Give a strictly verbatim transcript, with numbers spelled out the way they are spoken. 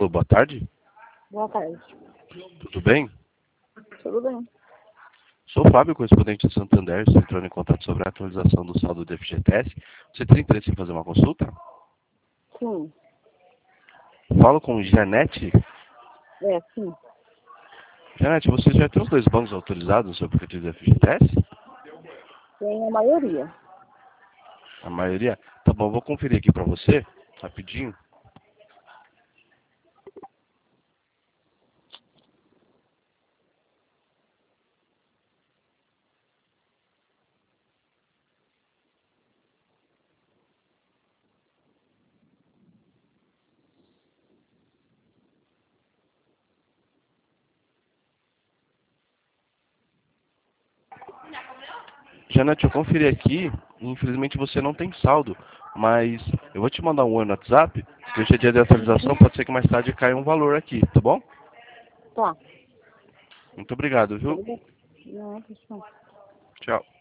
Alô, boa tarde. Boa tarde. Tudo bem? Tudo bem. Sou o Fábio, correspondente do Santander. Estou entrando em contato sobre a atualização do saldo do F G T S. Você tem interesse em fazer uma consulta? Sim. Falo com Janete. É, sim. Janete, você já tem os dois bancos autorizados no seu aplicativo do F G T S? Tem a maioria. A maioria? Tá bom, eu vou conferir aqui para você, rapidinho. Janete, eu conferi aqui, infelizmente você não tem saldo, mas eu vou te mandar um oi no WhatsApp, que hoje é dia de atualização, pode ser que mais tarde caia um valor aqui, tá bom? Tá. Muito obrigado, viu? Tudo bem. Não, pessoal. Tchau.